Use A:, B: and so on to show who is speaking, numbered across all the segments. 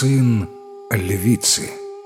A: Сын львицы.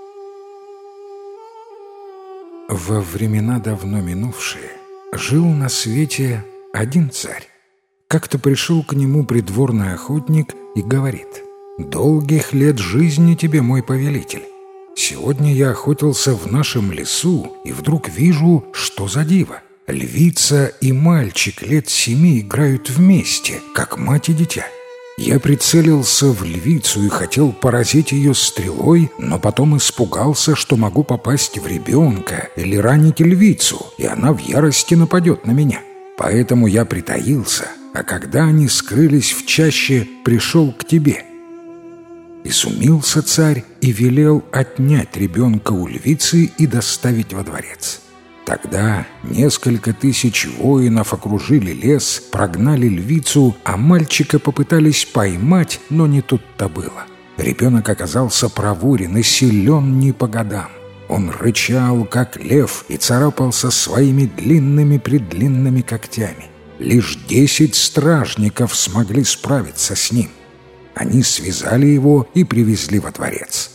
A: Во времена давно минувшие жил на свете один царь. Как-то пришел к нему придворный охотник и говорит: «Долгих лет жизни тебе, мой повелитель. Сегодня я охотился в нашем лесу и вдруг вижу, что за диво. Львица и мальчик лет 7 играют вместе, как мать и дитя. Я прицелился в львицу и хотел поразить ее стрелой, но потом испугался, что могу попасть в ребенка или ранить львицу, и она в ярости нападет на меня. Поэтому я притаился, а когда они скрылись в чаще, пришел к тебе». Изумился царь и велел отнять ребенка у львицы и доставить во дворец. Тогда несколько тысяч воинов окружили лес, прогнали львицу, а мальчика попытались поймать, но не тут-то было. Ребенок оказался проворен и силен не по годам. Он рычал, как лев, и царапался своими длинными-предлинными когтями. Лишь 10 стражников смогли справиться с ним. Они связали его и привезли во дворец.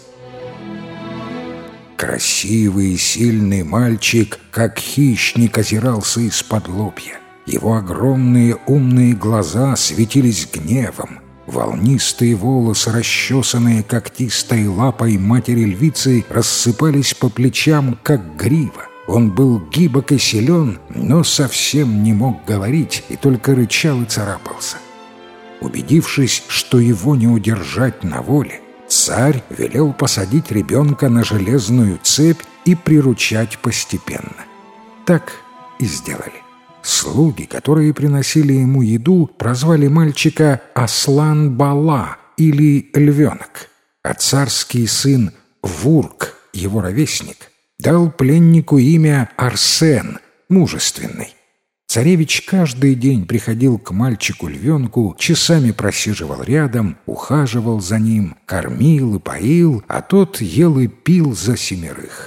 A: Красивый и сильный мальчик, как хищник, озирался из-под лобья. Его огромные умные глаза светились гневом. Волнистые волосы, расчесанные когтистой лапой матери львицы, рассыпались по плечам, как грива. Он был гибок и силен, но совсем не мог говорить и только рычал и царапался. Убедившись, что его не удержать на воле, царь велел посадить ребенка на железную цепь и приручать постепенно. Так и сделали. Слуги, которые приносили ему еду, прозвали мальчика Аслан-Бала или Львенок, а царский сын Вурк, его ровесник, дал пленнику имя Арсен, мужественный. Царевич каждый день приходил к мальчику-львенку, часами просиживал рядом, ухаживал за ним, кормил и поил, а тот ел и пил за 7.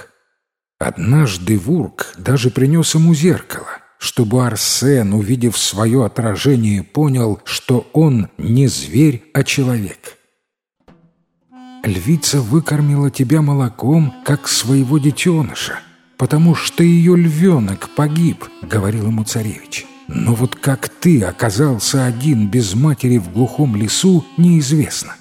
A: Однажды Вурк даже принес ему зеркало, чтобы Арсен, увидев свое отражение, понял, что он не зверь, а человек. «Львица выкормила тебя молоком, как своего детеныша, потому что ее львенок погиб», — говорил ему царевич. «Но вот как ты оказался один без матери в глухом лесу, неизвестно».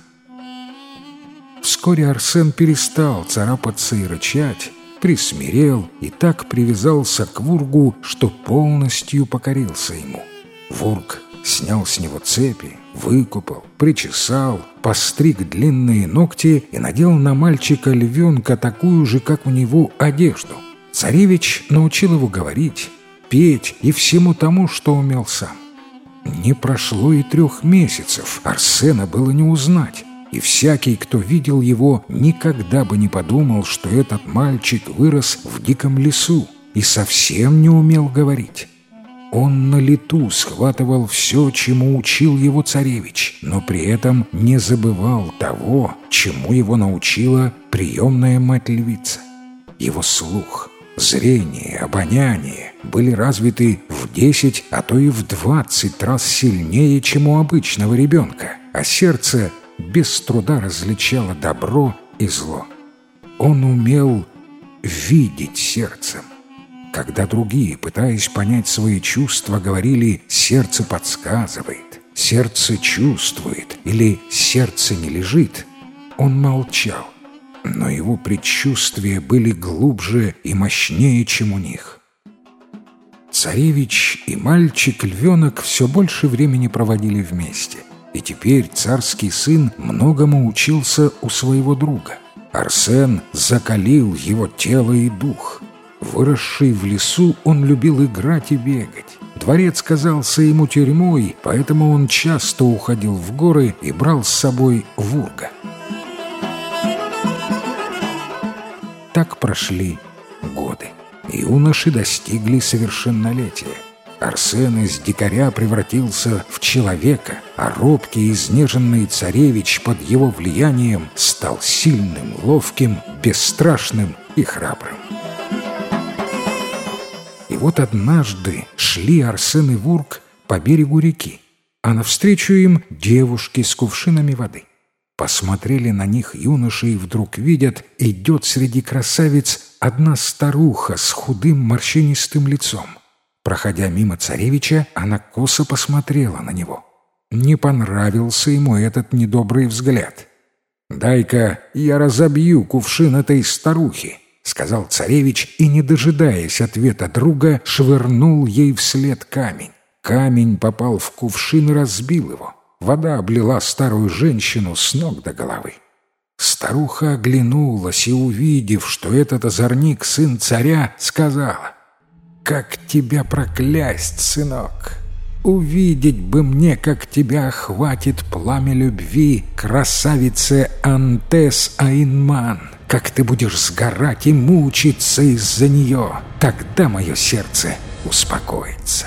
A: Вскоре Арсен перестал царапаться и рычать, присмирел и так привязался к Вургу, что полностью покорился ему. Вург снял с него цепи, выкупал, причесал, постриг длинные ногти и надел на мальчика-львенка такую же, как у него, одежду. Царевич научил его говорить, петь и всему тому, что умел сам. Не прошло и 3 месяцев, Арсена было не узнать, и всякий, кто видел его, никогда бы не подумал, что этот мальчик вырос в диком лесу и совсем не умел говорить. Он на лету схватывал все, чему учил его царевич, но при этом не забывал того, чему его научила приемная мать-львица. Его слух, зрение, обоняние были развиты в 10, а то и в 20 раз сильнее, чем у обычного ребенка, а сердце без труда различало добро и зло. Он умел видеть сердцем. Когда другие, пытаясь понять свои чувства, говорили «сердце подсказывает», «сердце чувствует» или «сердце не лежит», он молчал. Но его предчувствия были глубже и мощнее, чем у них. Царевич и мальчик-львенок все больше времени проводили вместе, и теперь царский сын многому учился у своего друга. Арсен закалил его тело и дух. Выросший в лесу, он любил играть и бегать. Дворец казался ему тюрьмой, поэтому он часто уходил в горы и брал с собой Вурга. Так прошли годы. Юноши достигли совершеннолетия. Арсен из дикаря превратился в человека, а робкий и изнеженный царевич под его влиянием стал сильным, ловким, бесстрашным и храбрым. И вот однажды шли Арсен и Вург по берегу реки, а навстречу им девушки с кувшинами воды. Посмотрели на них юноши и вдруг видят, идет среди красавиц одна старуха с худым морщинистым лицом. Проходя мимо царевича, она косо посмотрела на него. Не понравился ему этот недобрый взгляд. «Дай-ка я разобью кувшин этой старухи», — сказал царевич, и, не дожидаясь ответа друга, швырнул ей вслед камень. Камень попал в кувшин и разбил его. Вода облила старую женщину с ног до головы. Старуха оглянулась и, увидев, что этот озорник, сын царя, сказала: «Как тебя проклясть, сынок! Увидеть бы мне, как тебя охватит пламя любви красавице Антес Аинман, как ты будешь сгорать и мучиться из-за нее, тогда мое сердце успокоится».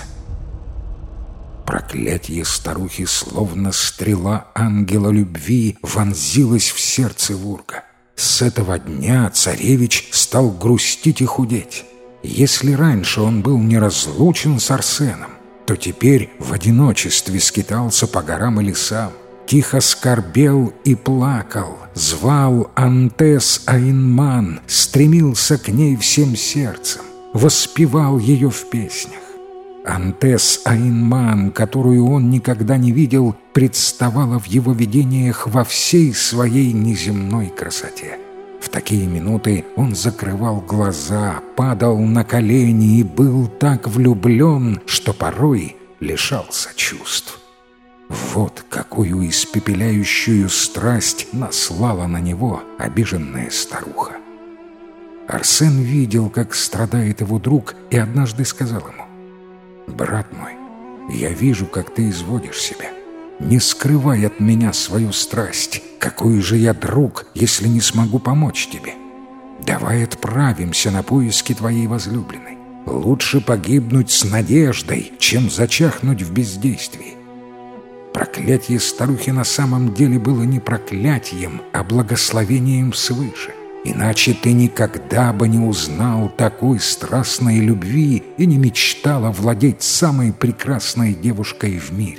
A: Проклятие старухи, словно стрела ангела любви, вонзилось в сердце Вурга. С этого дня царевич стал грустить и худеть. Если раньше он был неразлучен с Арсеном, то теперь в одиночестве скитался по горам и лесам, тихо скорбел и плакал, звал Антес Аинман, стремился к ней всем сердцем, воспевал ее в песнях. Антес Аинман, которую он никогда не видел, представала в его видениях во всей своей неземной красоте. В такие минуты он закрывал глаза, падал на колени и был так влюблен, что порой лишался чувств. Вот какую испепеляющую страсть наслала на него обиженная старуха. Арсен видел, как страдает его друг, и однажды сказал ему: «Брат мой, я вижу, как ты изводишь себя. Не скрывай от меня свою страсть. Какой же я друг, если не смогу помочь тебе? Давай отправимся на поиски твоей возлюбленной. Лучше погибнуть с надеждой, чем зачахнуть в бездействии». Проклятие старухи на самом деле было не проклятием, а благословением свыше. Иначе ты никогда бы не узнал такой страстной любви и не мечтал овладеть самой прекрасной девушкой в мире.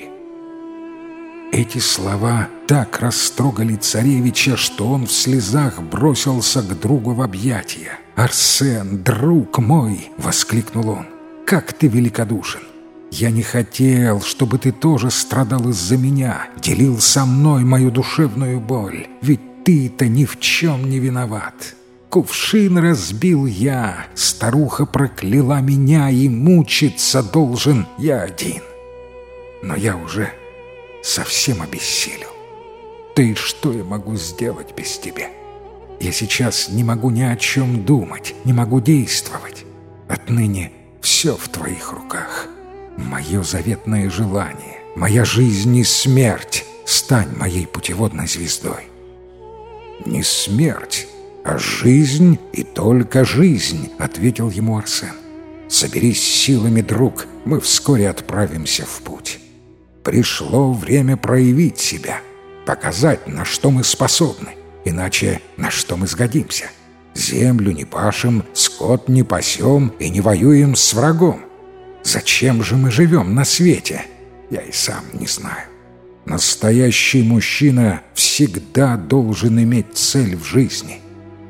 A: Эти слова так растрогали царевича, что он в слезах бросился к другу в объятия. «Арсен, друг мой!» — воскликнул он. «Как ты великодушен! Я не хотел, чтобы ты тоже страдал из-за меня, делил со мной мою душевную боль, ведь ты-то ни в чем не виноват. Кувшин разбил я, старуха прокляла меня, и мучиться должен я один. Но я уже совсем обессилел. Да и что я могу сделать без тебя? Я сейчас не могу ни о чем думать, не могу действовать. Отныне все в твоих руках. Мое заветное желание, моя жизнь и смерть, стань моей путеводной звездой». «Не смерть, а жизнь и только жизнь», — ответил ему Арсен. «Соберись силами, друг, мы вскоре отправимся в путь. Пришло время проявить себя, показать, на что мы способны, иначе на что мы сгодимся. Землю не пашем, скот не пасем и не воюем с врагом. Зачем же мы живем на свете? Я и сам не знаю. Настоящий мужчина всегда должен иметь цель в жизни».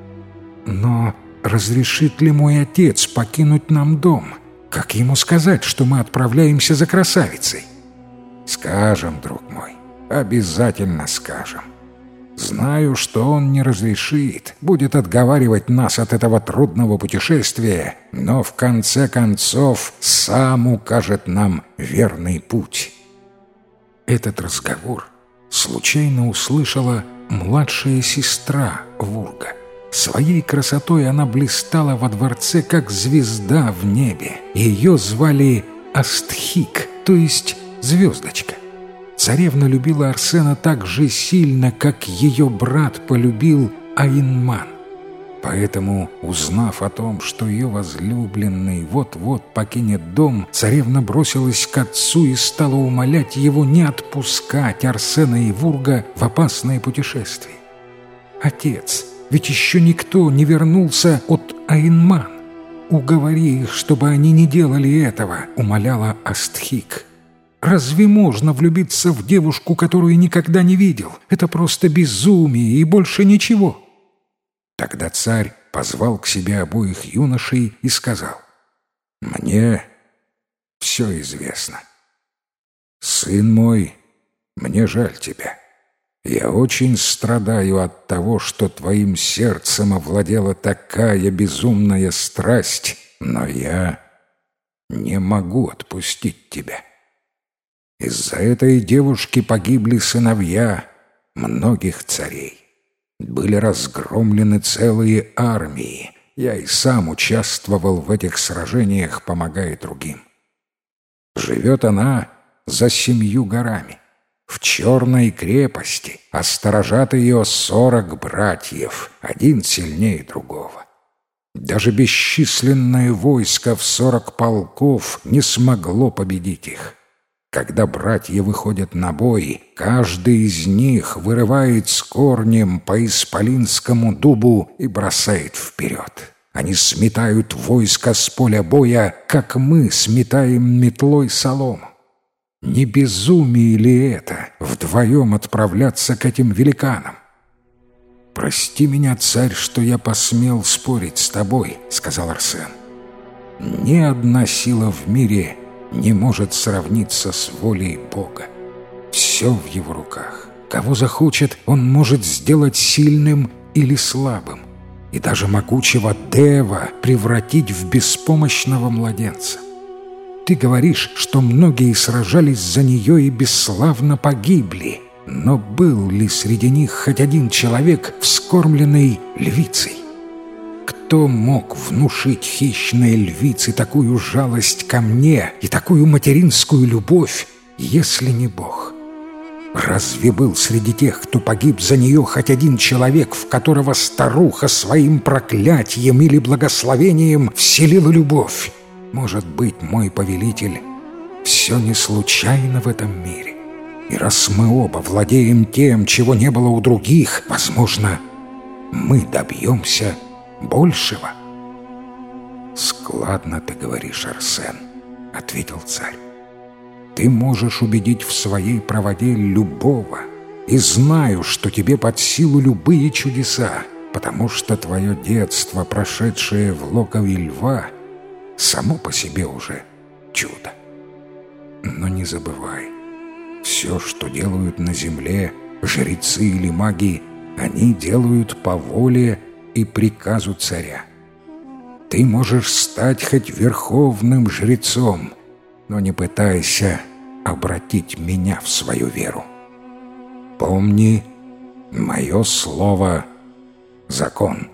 A: «Но разрешит ли мой отец покинуть нам дом? Как ему сказать, что мы отправляемся за красавицей?» «Скажем, друг мой, обязательно скажем. Знаю, что он не разрешит, будет отговаривать нас от этого трудного путешествия, но в конце концов сам укажет нам верный путь». Этот разговор случайно услышала младшая сестра Вурга. Своей красотой она блистала во дворце, как звезда в небе. Ее звали Астхик, то есть звездочка. Царевна любила Арсена так же сильно, как ее брат полюбил Аинман. Поэтому, узнав о том, что ее возлюбленный вот-вот покинет дом, царевна бросилась к отцу и стала умолять его не отпускать Арсена и Вурга в опасное путешествие. «Отец, ведь еще никто не вернулся от Аинман. Уговори их, чтобы они не делали этого», — умоляла Астхик. Разве можно влюбиться в девушку, которую никогда не видел? Это просто безумие и больше ничего». Тогда царь позвал к себе обоих юношей и сказал: «Мне все известно. Сын мой, мне жаль тебя. Я очень страдаю от того, что твоим сердцем овладела такая безумная страсть, но я не могу отпустить тебя. Из-за этой девушки погибли сыновья многих царей. Были разгромлены целые армии. Я и сам участвовал в этих сражениях, помогая другим. Живет она за 7 горами, в черной крепости, а сторожат ее 40 братьев, один сильнее другого. Даже бесчисленное войско в 40 полков не смогло победить их. Когда братья выходят на бой, каждый из них вырывает с корнем по исполинскому дубу и бросает вперед. Они сметают войско с поля боя, как мы сметаем метлой солому. Не безумие ли это вдвоем отправляться к этим великанам? «Прости меня, царь, что я посмел спорить с тобой», — сказал Арсен. «Ни одна сила в мире не может сравниться с волей Бога. Все в его руках. Кого захочет, он может сделать сильным или слабым, и даже могучего Дева превратить в беспомощного младенца. Ты говоришь, что многие сражались за нее и бесславно погибли, но был ли среди них хоть один человек, вскормленный львицей? Кто мог внушить хищной львице такую жалость ко мне и такую материнскую любовь, если не Бог? Разве был среди тех, кто погиб за нее, хоть один человек, в которого старуха своим проклятием или благословением вселила любовь? Может быть, мой повелитель, все не случайно в этом мире. И раз мы оба владеем тем, чего не было у других, возможно, мы добьемся большего». «Складно ты говоришь, Арсен», — ответил царь. «Ты можешь убедить в своей правоте любого, и знаю, что тебе под силу любые чудеса, потому что твое детство, прошедшее в логове льва, само по себе уже чудо. Но не забывай, все, что делают на земле жрецы или маги, они делают по воле и приказу царя. Ты можешь стать хоть верховным жрецом, но не пытайся обратить меня в свою веру. Помни, мое слово — закон».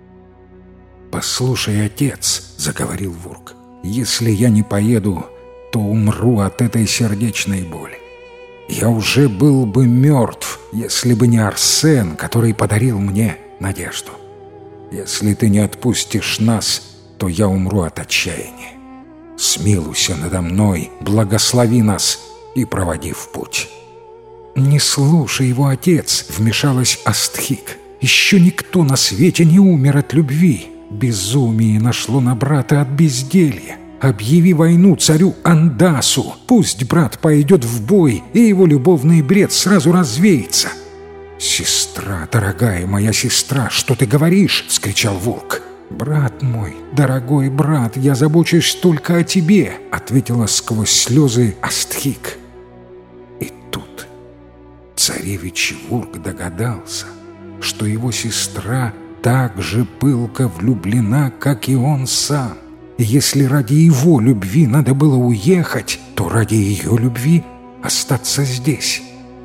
A: «Послушай, отец», — заговорил Вурк, — «если я не поеду, то умру от этой сердечной боли. Я уже был бы мертв, если бы не Арсен, который подарил мне надежду. Если ты не отпустишь нас, то я умру от отчаяния. Смилуйся надо мной, благослови нас и проводи в путь». «Не слушай его, отец», — вмешалась Астхик. «Еще никто на свете не умер от любви. Безумие нашло на брата от безделья. Объяви войну царю Андасу. Пусть брат пойдет в бой, и его любовный бред сразу развеется». «Сестра, дорогая моя сестра, что ты говоришь?» — вскричал Вурк. «Брат мой, дорогой брат, я забочусь только о тебе», — ответила сквозь слезы Астхик. И тут царевич Вурк догадался, что его сестра так же пылко влюблена, как и он сам. И если ради его любви надо было уехать, то ради ее любви остаться здесь.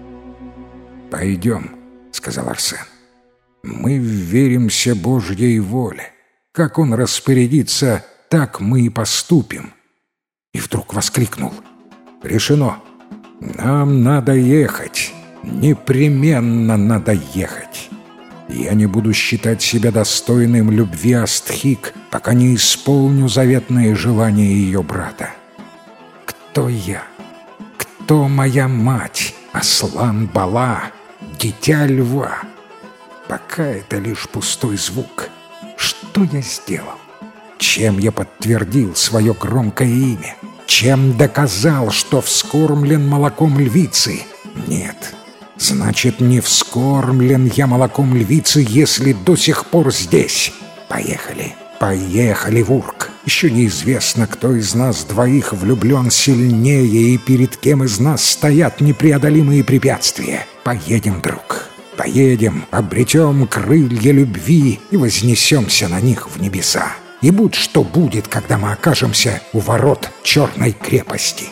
A: «Пойдем», — сказал Арсен. «Мы вверимся Божьей воле. Как он распорядится, так мы и поступим». И вдруг воскликнул: «Решено! Нам надо ехать! Непременно надо ехать! Я не буду считать себя достойным любви Астхик, пока не исполню заветные желания ее брата. Кто я? Кто моя мать? Аслан-Бала, дитя льва? Пока это лишь пустой звук. Что я сделал? Чем я подтвердил свое громкое имя? Чем доказал, что вскормлен молоком львицы? Нет. Значит, не вскормлен я молоком львицы, если до сих пор здесь. Поехали, поехали, Вурк. Еще неизвестно, кто из нас двоих влюблен сильнее и перед кем из нас стоят непреодолимые препятствия. Поедем, друг, поедем, обретем крылья любви и вознесемся на них в небеса. И будь что будет, когда мы окажемся у ворот Черной крепости.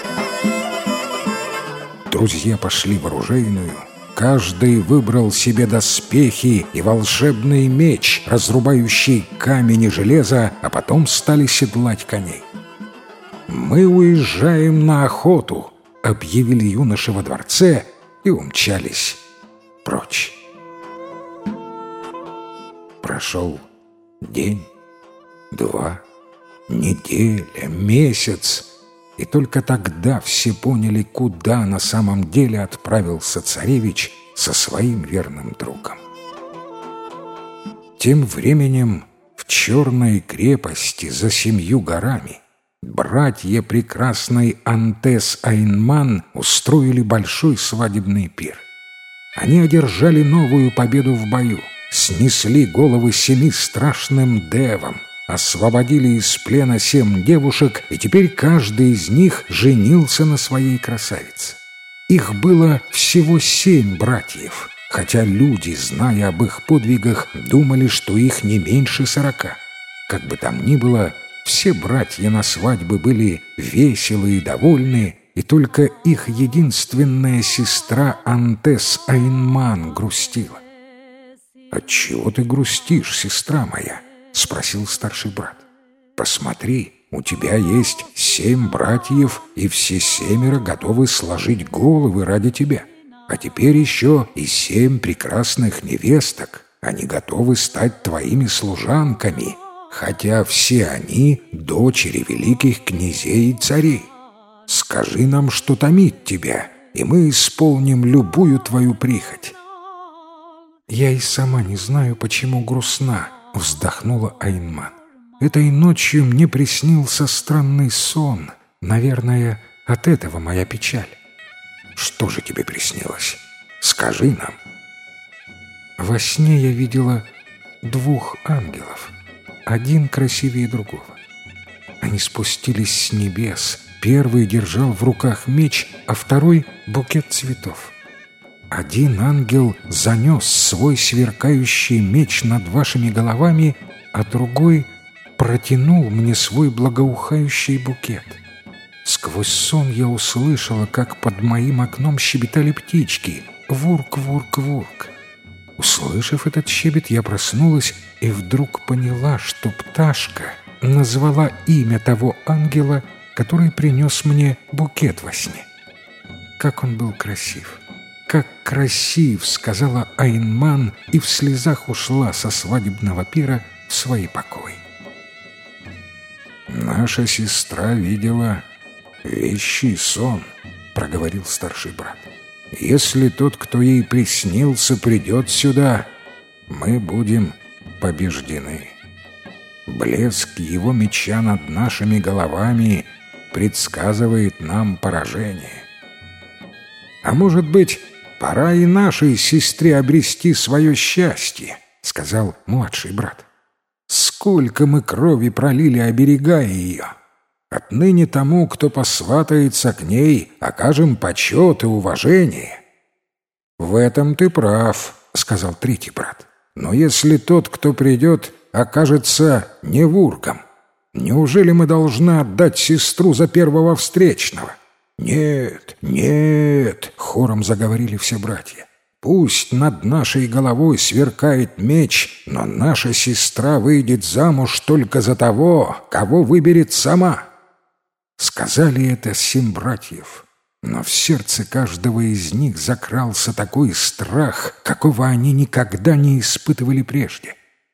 A: Друзья пошли в оружейную. Каждый выбрал себе доспехи и волшебный меч, разрубающий камень и железо, а потом стали седлать коней. «Мы уезжаем на охоту», — объявили юноши во дворце и умчались прочь. Прошел день, 2, неделя, месяц, и только тогда все поняли, куда на самом деле отправился царевич со своим верным другом. Тем временем в Черной крепости за 7 горами братья прекрасной Антес-Айнман устроили большой свадебный пир. Они одержали новую победу в бою, снесли головы 7 страшным девам, освободили из плена 7 девушек, и теперь каждый из них женился на своей красавице. Их было всего 7 братьев, хотя люди, зная об их подвигах, думали, что их не меньше 40. Как бы там ни было, все братья на свадьбе были веселы и довольны, и только их единственная сестра Антес-Айнман грустила. «Отчего ты грустишь, сестра моя?» — спросил старший брат. «Посмотри, у тебя есть 7 братьев, и все 7 готовы сложить головы ради тебя. А теперь еще и 7 прекрасных невесток. Они готовы стать твоими служанками, хотя все они дочери великих князей и царей. Скажи нам, что томит тебя, и мы исполним любую твою прихоть». «Я и сама не знаю, почему грустна», — вздохнула Айнман. «Этой ночью мне приснился странный сон. Наверное, от этого моя печаль». «Что же тебе приснилось? Скажи нам». «Во сне я видела 2 ангелов, один красивее другого. Они спустились с небес. Первый держал в руках меч, а второй — букет цветов. Один ангел занес свой сверкающий меч над вашими головами, а другой протянул мне свой благоухающий букет. Сквозь сон я услышала, как под моим окном щебетали птички. Вурк, вурк, вурк. Услышав этот щебет, я проснулась и вдруг поняла, что пташка назвала имя того ангела, который принес мне букет во сне. Как он был красив! Как красив!» — сказала Айнман и в слезах ушла со свадебного пира в свои покои. «Наша сестра видела вещий сон», — проговорил старший брат. «Если тот, кто ей приснился, придет сюда, мы будем побеждены. Блеск его меча над нашими головами предсказывает нам поражение. А может быть, пора и нашей сестре обрести свое счастье», — сказал младший брат. «Сколько мы крови пролили, оберегая ее! Отныне тому, кто посватается к ней, окажем почет и уважение». «В этом ты прав», — сказал третий брат. «Но если тот, кто придет, окажется не вурком, неужели мы должны отдать сестру за первого встречного?» «Нет, нет!» — хором заговорили все братья. «Пусть над нашей головой сверкает меч, но наша сестра выйдет замуж только за того, кого выберет сама». Сказали это 7 братьев, но в сердце каждого из них закрался такой страх, какого они никогда не испытывали прежде.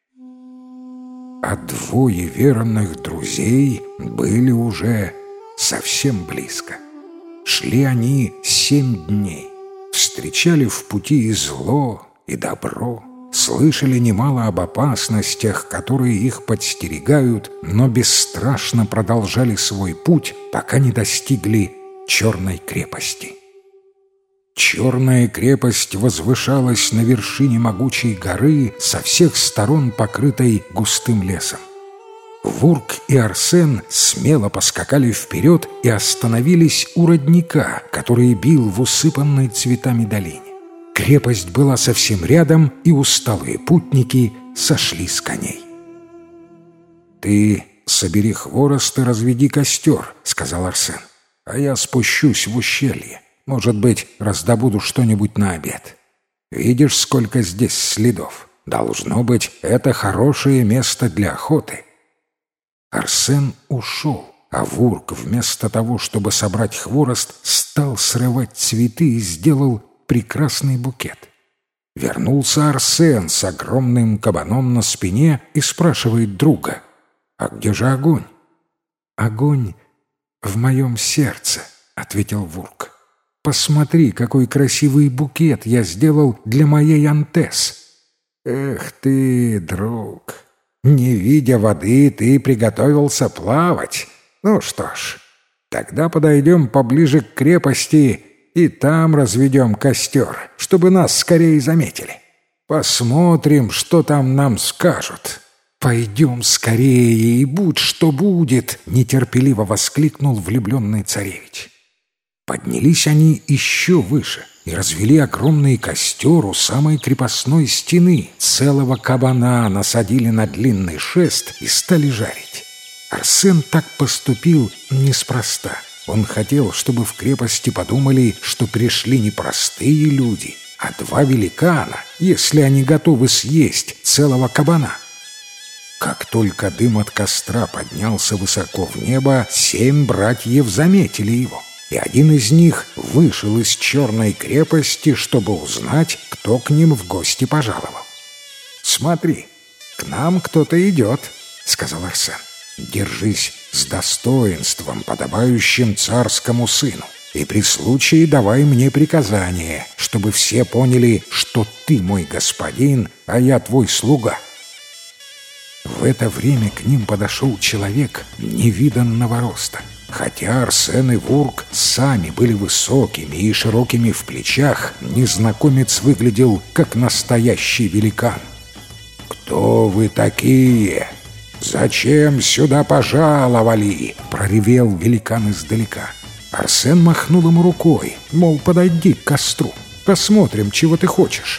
A: А 2 верных друзей были уже совсем близко. Шли они 7 дней, встречали в пути и зло, и добро, слышали немало об опасностях, которые их подстерегают, но бесстрашно продолжали свой путь, пока не достигли Черной крепости. Черная крепость возвышалась на вершине могучей горы, со всех сторон покрытой густым лесом. Вурк и Арсен смело поскакали вперед и остановились у родника, который бил в усыпанной цветами долине. Крепость была совсем рядом, и усталые путники сошли с коней. «Ты собери хворост и разведи костер», — сказал Арсен, — «а я спущусь в ущелье. Может быть, раздобуду что-нибудь на обед. Видишь, сколько здесь следов? Должно быть, это хорошее место для охоты». Арсен ушел, а Вурк вместо того, чтобы собрать хворост, стал срывать цветы и сделал прекрасный букет. Вернулся Арсен с огромным кабаном на спине и спрашивает друга: «А где же огонь?» «Огонь в моем сердце», — ответил Вурк. «Посмотри, какой красивый букет я сделал для моей Антес». «Эх ты, друг, не видя воды, ты приготовился плавать. Ну что ж, тогда подойдем поближе к крепости и там разведем костер, чтобы нас скорее заметили. Посмотрим, что там нам скажут». «Пойдем скорее, и будь что будет!» — нетерпеливо воскликнул влюбленный царевич. Поднялись они еще выше и развели огромный костер у самой крепостной стены. Целого кабана насадили на длинный шест и стали жарить. Арсен так поступил неспроста. Он хотел, чтобы в крепости подумали, что пришли не простые люди, а два великана, если они готовы съесть целого кабана. Как только дым от костра поднялся высоко в небо, 7 братьев заметили его, и один из них вышел из Черной крепости, чтобы узнать, кто к ним в гости пожаловал. «Смотри, к нам кто-то идет», — сказал Арсен. «Держись с достоинством, подобающим царскому сыну, и при случае давай мне приказание, чтобы все поняли, что ты мой господин, а я твой слуга». В это время к ним подошел человек невиданного роста. Хотя Арсен и Вурк сами были высокими и широкими в плечах, незнакомец выглядел как настоящий великан. «Кто вы такие? Зачем сюда пожаловали?» — проревел великан издалека. Арсен махнул ему рукой, мол, подойди к костру, посмотрим, чего ты хочешь.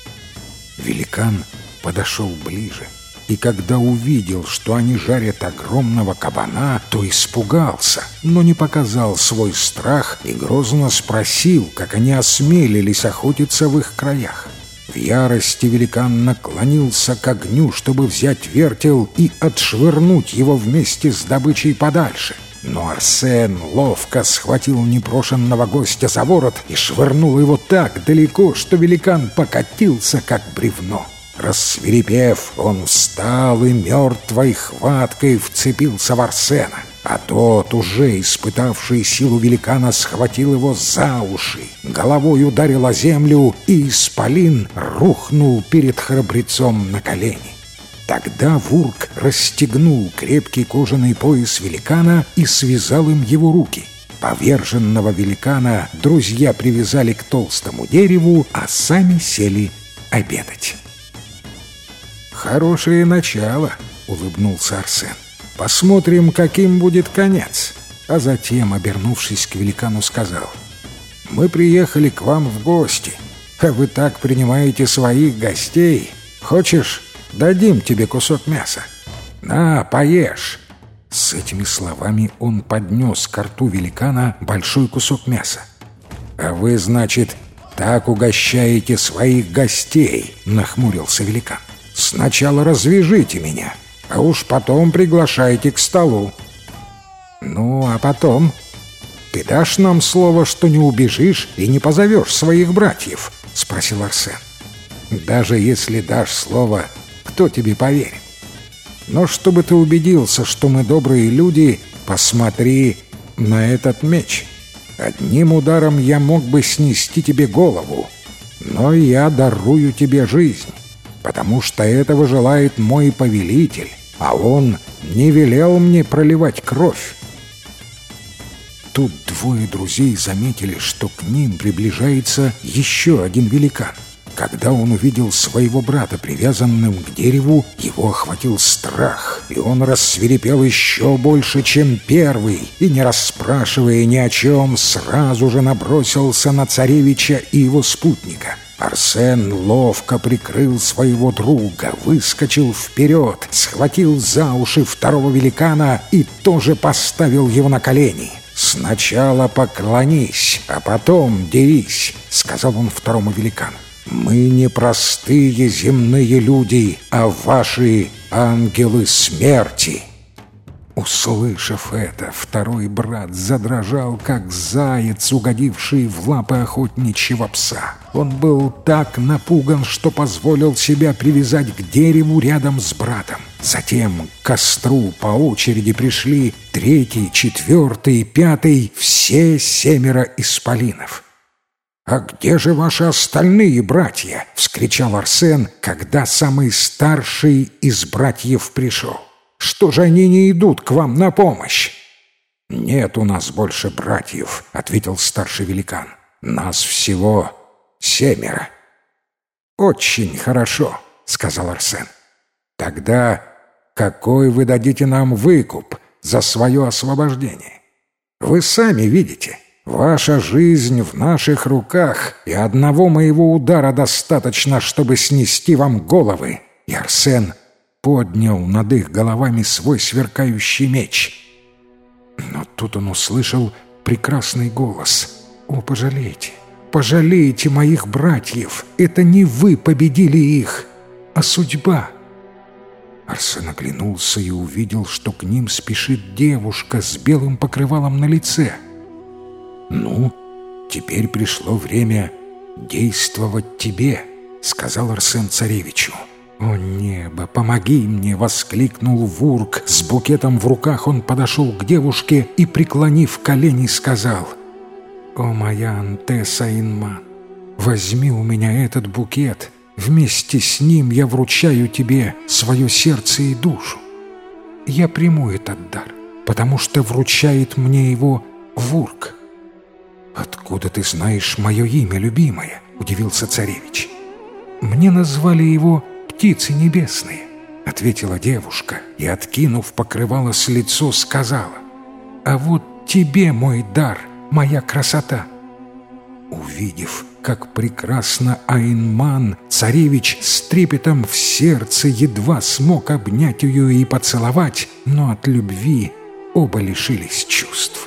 A: Великан подошел ближе, и когда увидел, что они жарят огромного кабана, то испугался, но не показал свой страх и грозно спросил, как они осмелились охотиться в их краях. В ярости великан наклонился к огню, чтобы взять вертел и отшвырнуть его вместе с добычей подальше. Но Арсен ловко схватил непрошенного гостя за ворот и швырнул его так далеко, что великан покатился, как бревно. Рассвирепев, он встал и мертвой хваткой вцепился в Арсена, а тот, уже испытавший силу великана, схватил его за уши, головой ударил о землю, и исполин рухнул перед храбрецом на колени. Тогда Вурк расстегнул крепкий кожаный пояс великана и связал им его руки. Поверженного великана друзья привязали к толстому дереву, а сами сели обедать. «Хорошее начало», — улыбнулся Арсен. «Посмотрим, каким будет конец». А затем, обернувшись к великану, сказал: «Мы приехали к вам в гости, а вы так принимаете своих гостей. Хочешь, дадим тебе кусок мяса? На, поешь». С этими словами он поднес ко рту великана большой кусок мяса. «А вы, значит, так угощаете своих гостей?» — нахмурился великан. «Сначала развяжите меня, а уж потом приглашайте к столу». «Ну, а потом? Ты дашь нам слово, что не убежишь и не позовешь своих братьев?» — спросил Арсен. «Даже если дашь слово, кто тебе поверит? Но чтобы ты убедился, что мы добрые люди, посмотри на этот меч. Одним ударом я мог бы снести тебе голову, но я дарую тебе жизнь. потому что этого желает мой повелитель, а он не велел мне проливать кровь». Тут двое друзей заметили, что к ним приближается еще один великан. Когда он увидел своего брата привязанным к дереву, его охватил страх, и он рассвирепел еще больше, чем первый, и, не расспрашивая ни о чем, сразу же набросился на царевича и его спутника. Арсен ловко прикрыл своего друга, выскочил вперед, схватил за уши второго великана и тоже поставил его на колени. «Сначала поклонись, а потом дерись», — сказал он второму великану. «Мы не простые земные люди, а ваши ангелы смерти». Услышав это, второй брат задрожал, как заяц, угодивший в лапы охотничьего пса. Он был так напуган, что позволил себя привязать к дереву рядом с братом. Затем к костру по очереди пришли третий, четвертый, пятый, все 7 исполинов. «А где же ваши остальные братья?» — вскричал Арсен, когда самый старший из братьев пришел. «Что же они не идут к вам на помощь?» «Нет у нас больше братьев», — ответил старший великан. «Нас всего 7». «Очень хорошо», — сказал Арсен. «Тогда какой вы дадите нам выкуп за свое освобождение? Вы сами видите». Ваша жизнь в наших руках, и одного моего удара достаточно, чтобы снести вам головы». И Арсен поднял над их головами свой сверкающий меч. Но тут он услышал прекрасный голос. «О, пожалейте, пожалейте моих братьев! Это не вы победили их, а судьба!» Арсен оглянулся и увидел, что к ним спешит девушка с белым покрывалом на лице. «Ну, теперь пришло время действовать тебе», — сказал Арсен царевичу. «О небо, помоги мне!» — воскликнул Вург. С букетом в руках он подошел к девушке и, преклонив колени, сказал: «О моя Антесса Инман, возьми у меня этот букет. Вместе с ним я вручаю тебе свое сердце и душу. Я приму этот дар, потому что вручает мне его Вург». «Откуда ты знаешь мое имя, любимая?» — удивился царевич. «Мне назвали его Птицы Небесные», — ответила девушка и, откинув покрывало с лицо, сказала: «А вот тебе мой дар, моя красота». Увидев, как прекрасно Айнман, царевич с трепетом в сердце едва смог обнять ее и поцеловать, но от любви оба лишились чувств.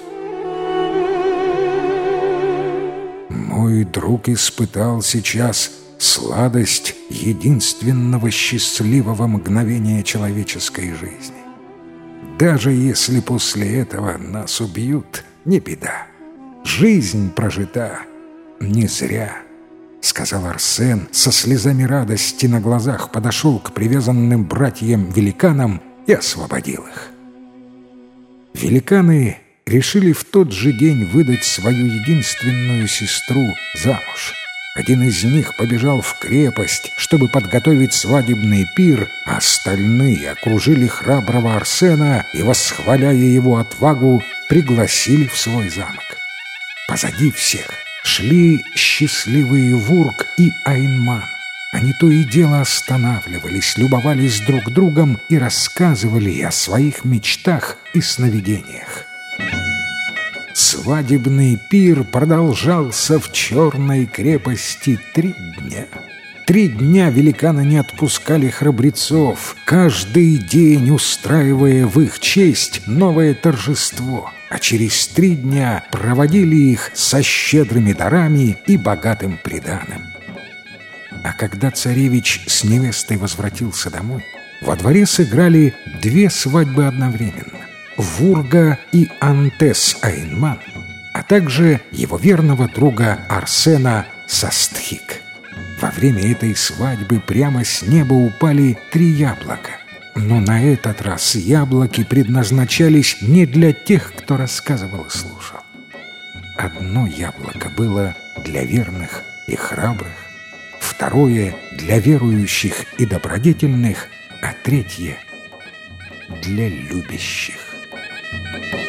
A: Мой друг испытал сейчас сладость единственного счастливого мгновения человеческой жизни. Даже если после этого нас убьют, не беда. Жизнь прожита не зря, — сказал Арсен, со слезами радости на глазах подошел к привязанным братьям-великанам и освободил их. Великаны решили в тот же день выдать свою единственную сестру замуж. Один из них побежал в крепость, чтобы подготовить свадебный пир, а остальные окружили храброго Арсена и, восхваляя его отвагу, пригласили в свой замок. Позади всех шли счастливые Вург и Айнман. Они то и дело останавливались, любовались друг другом и рассказывали о своих мечтах и сновидениях. Свадебный пир продолжался в Черной крепости 3 дня. 3 дня великаны не отпускали храбрецов, каждый день устраивая в их честь новое торжество, а через 3 дня проводили их со щедрыми дарами и богатым приданым. А когда царевич с невестой возвратился домой, во дворе сыграли 2 свадьбы одновременно — Вурга и Антес Айнман, а также его верного друга Арсена Састхик. Во время этой свадьбы прямо с неба упали 3 яблока. Но на этот раз яблоки предназначались не для тех, кто рассказывал и слушал. Одно яблоко было для верных и храбрых, второе — для верующих и добродетельных, а третье — для любящих.